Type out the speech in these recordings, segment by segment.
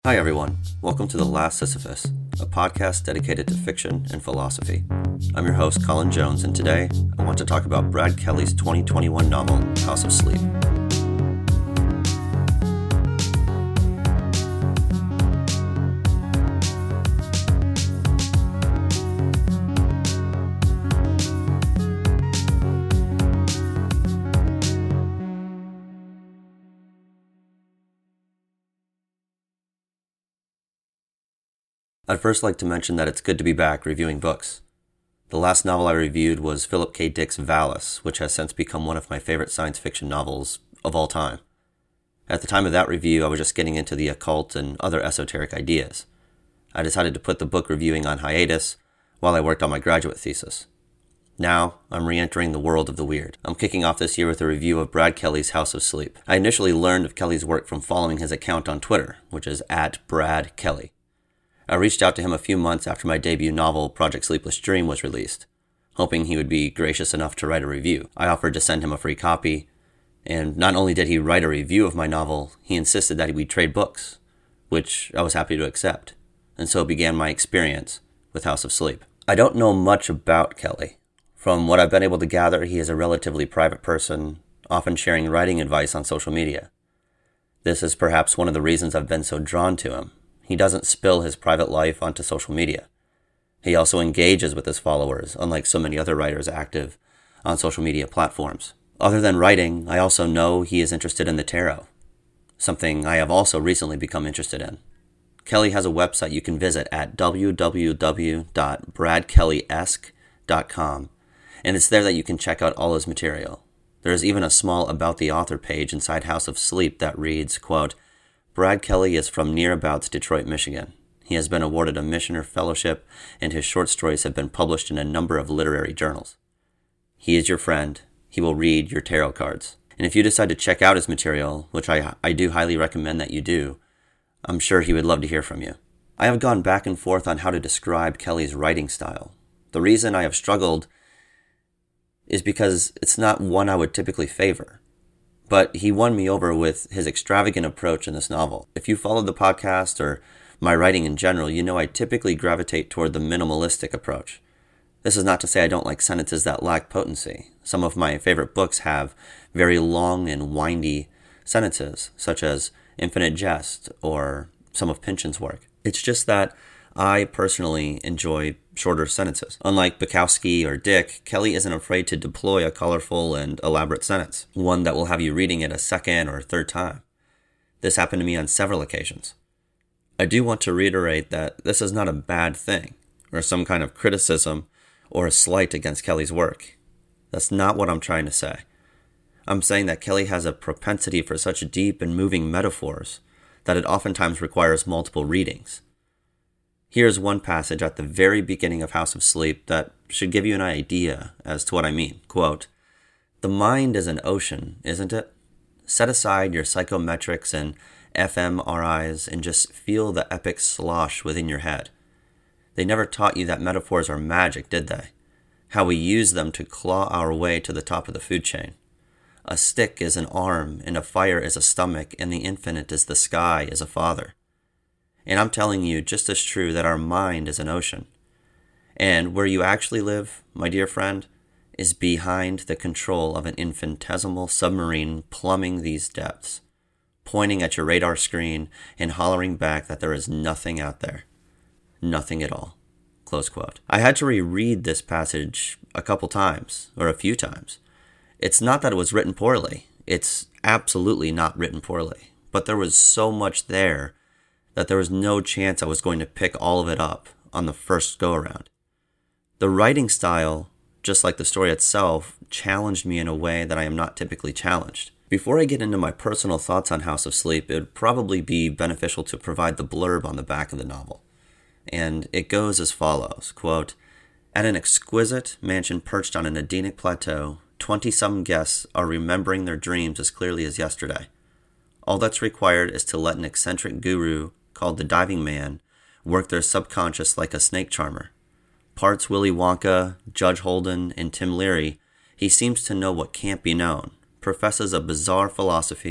Hi everyone, welcome to The Last Sisyphus, a podcast dedicated to fiction and philosophy. I'm your host, Colin Jones, and today I want to talk about Brad Kelly's 2021 novel, House of Sleep. I'd first like to mention that it's good to be back reviewing books. The last novel I reviewed was Philip K. Dick's Valis, which has since become one of my favorite science fiction novels of all time. At the time of that review, I was just getting into the occult and other esoteric ideas. I decided to put the book reviewing on hiatus while I worked on my graduate thesis. Now, I'm re-entering the world of the weird. I'm kicking off this year with a review of Brad Kelly's House of Sleep. I initially learned of Kelly's work from following his account on Twitter, which is @BradKelly. I reached out to him a few months after my debut novel, Project Sleepless Dream, was released, hoping he would be gracious enough to write a review. I offered to send him a free copy, and not only did he write a review of my novel, he insisted that we'd trade books, which I was happy to accept, and so began my experience with House of Sleep. I don't know much about Kelly. From what I've been able to gather, he is a relatively private person, often sharing writing advice on social media. This is perhaps one of the reasons I've been so drawn to him. He doesn't spill his private life onto social media. He also engages with his followers, unlike so many other writers active on social media platforms. Other than writing, I also know he is interested in the tarot, something I have also recently become interested in. Kelly has a website you can visit at www.bradkellyesque.com, and it's there that you can check out all his material. There is even a small About the Author page inside House of Sleep that reads, quote, Brad Kelly is from nearabouts Detroit, Michigan. He has been awarded a Michener Fellowship, and his short stories have been published in a number of literary journals. He is your friend. He will read your tarot cards. And if you decide to check out his material, which I do highly recommend that you do, I'm sure he would love to hear from you. I have gone back and forth on how to describe Kelly's writing style. The reason I have struggled is because it's not one I would typically favor. But he won me over with his extravagant approach in this novel. If you followed the podcast or my writing in general, you know I typically gravitate toward the minimalistic approach. This is not to say I don't like sentences that lack potency. Some of my favorite books have very long and windy sentences, such as Infinite Jest or some of Pynchon's work. It's just that I personally enjoy shorter sentences. Unlike Bukowski or Dick, Kelly isn't afraid to deploy a colorful and elaborate sentence, one that will have you reading it a second or third time. This happened to me on several occasions. I do want to reiterate that this is not a bad thing, or some kind of criticism or a slight against Kelly's work. That's not what I'm trying to say. I'm saying that Kelly has a propensity for such deep and moving metaphors that it oftentimes requires multiple readings. Here's one passage at the very beginning of House of Sleep that should give you an idea as to what I mean. Quote, the mind is an ocean, isn't it? Set aside your psychometrics and fMRIs and just feel the epic slosh within your head. They never taught you that metaphors are magic, did they? How we use them to claw our way to the top of the food chain. A stick is an arm, and a fire is a stomach, and the infinite is the sky is a father. And I'm telling you just as true that our mind is an ocean. And where you actually live, my dear friend, is behind the control of an infinitesimal submarine plumbing these depths, pointing at your radar screen and hollering back that there is nothing out there. Nothing at all. Close quote. I had to reread this passage a couple times, or a few times. It's not that it was written poorly. It's absolutely not written poorly. But there was so much there that there was no chance I was going to pick all of it up on the first go-around. The writing style, just like the story itself, challenged me in a way that I am not typically challenged. Before I get into my personal thoughts on House of Sleep, it would probably be beneficial to provide the blurb on the back of the novel. And it goes as follows, quote, at an exquisite mansion perched on an Edenic plateau, 20-some guests are remembering their dreams as clearly as yesterday. All that's required is to let an eccentric guru called the Diving Man work their subconscious like a snake charmer. Parts Willy Wonka, Judge Holden, and Tim Leary, he seems to know what can't be known, professes a bizarre philosophy,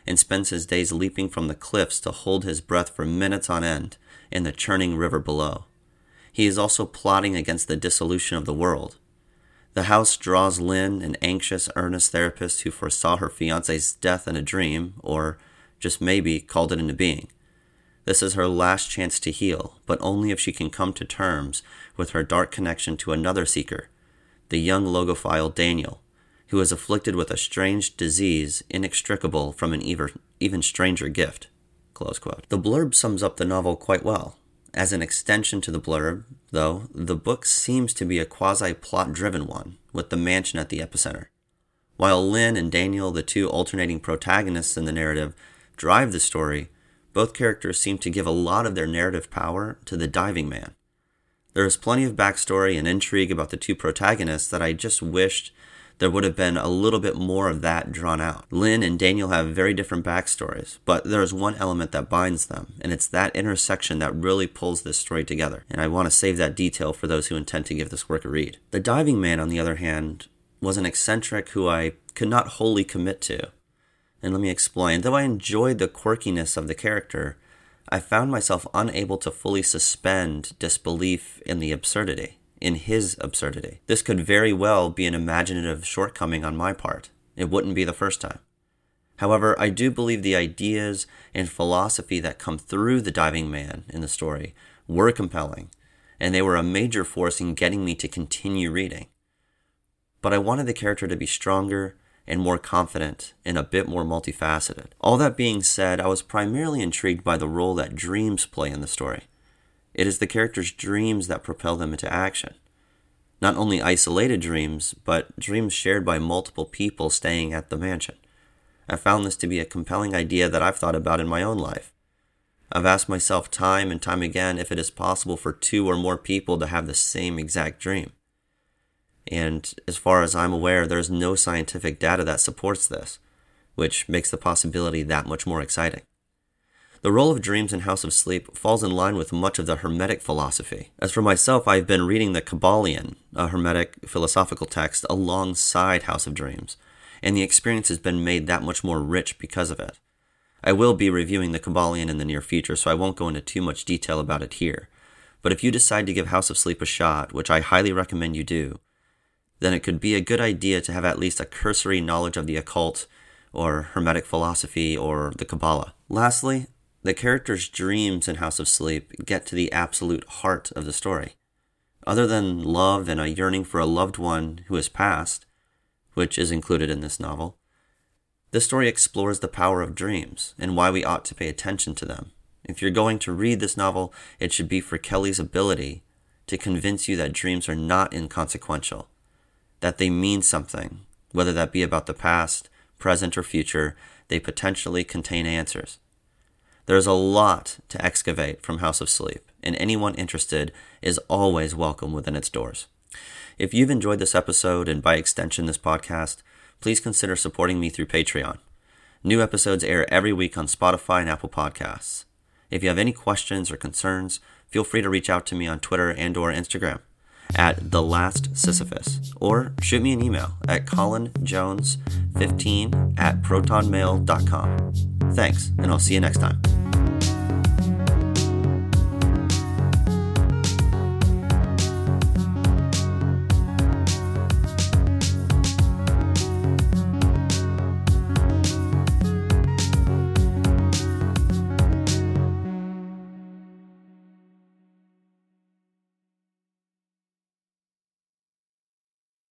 and spends his days leaping from the cliffs to hold his breath for minutes on end in the churning river below. He is also plotting against the dissolution of the world. The house draws Lynn, an anxious, earnest therapist who foresaw her fiancé's death in a dream, or just maybe called it into being. This is her last chance to heal, but only if she can come to terms with her dark connection to another seeker, the young logophile Daniel, who is afflicted with a strange disease inextricable from an even stranger gift. Close quote. The blurb sums up the novel quite well. As an extension to the blurb, though, the book seems to be a quasi-plot-driven one, with the mansion at the epicenter. While Lynn and Daniel, the two alternating protagonists in the narrative, drive the story, both characters seem to give a lot of their narrative power to the diving man. There is plenty of backstory and intrigue about the two protagonists that I just wished there would have been a little bit more of that drawn out. Lynn and Daniel have very different backstories, but there is one element that binds them, and it's that intersection that really pulls this story together, and I want to save that detail for those who intend to give this work a read. The diving man, on the other hand, was an eccentric who I could not wholly commit to. And let me explain. Though I enjoyed the quirkiness of the character, I found myself unable to fully suspend disbelief in the absurdity. In his absurdity. This could very well be an imaginative shortcoming on my part. It wouldn't be the first time. However, I do believe the ideas and philosophy that come through the diving man in the story were compelling, and they were a major force in getting me to continue reading. But I wanted the character to be stronger and more confident and a bit more multifaceted. All that being said, I was primarily intrigued by the role that dreams play in the story. It is the characters' dreams that propel them into action. Not only isolated dreams, but dreams shared by multiple people staying at the mansion. I found this to be a compelling idea that I've thought about in my own life. I've asked myself time and time again if it is possible for two or more people to have the same exact dream. And as far as I'm aware, there's no scientific data that supports this, which makes the possibility that much more exciting. The role of dreams in House of Sleep falls in line with much of the Hermetic philosophy. As for myself, I've been reading the Kybalion, a Hermetic philosophical text, alongside House of Dreams, and the experience has been made that much more rich because of it. I will be reviewing the Kybalion in the near future, so I won't go into too much detail about it here. But if you decide to give House of Sleep a shot, which I highly recommend you do, then it could be a good idea to have at least a cursory knowledge of the occult, or Hermetic philosophy, or the Kabbalah. Lastly, the characters' dreams in House of Sleep get to the absolute heart of the story. Other than love and a yearning for a loved one who has passed, which is included in this novel, this story explores the power of dreams and why we ought to pay attention to them. If you're going to read this novel, it should be for Kelly's ability to convince you that dreams are not inconsequential, that they mean something, whether that be about the past, present, or future. They potentially contain answers. There's a lot to excavate from House of Sleep, and anyone interested is always welcome within its doors. If you've enjoyed this episode, and by extension this podcast, please consider supporting me through Patreon. New episodes air every week on Spotify and Apple Podcasts. If you have any questions or concerns, feel free to reach out to me on Twitter and or Instagram at TheLastSisyphus, or shoot me an email at colinjones15@protonmail.com. Thanks, and I'll see you next time.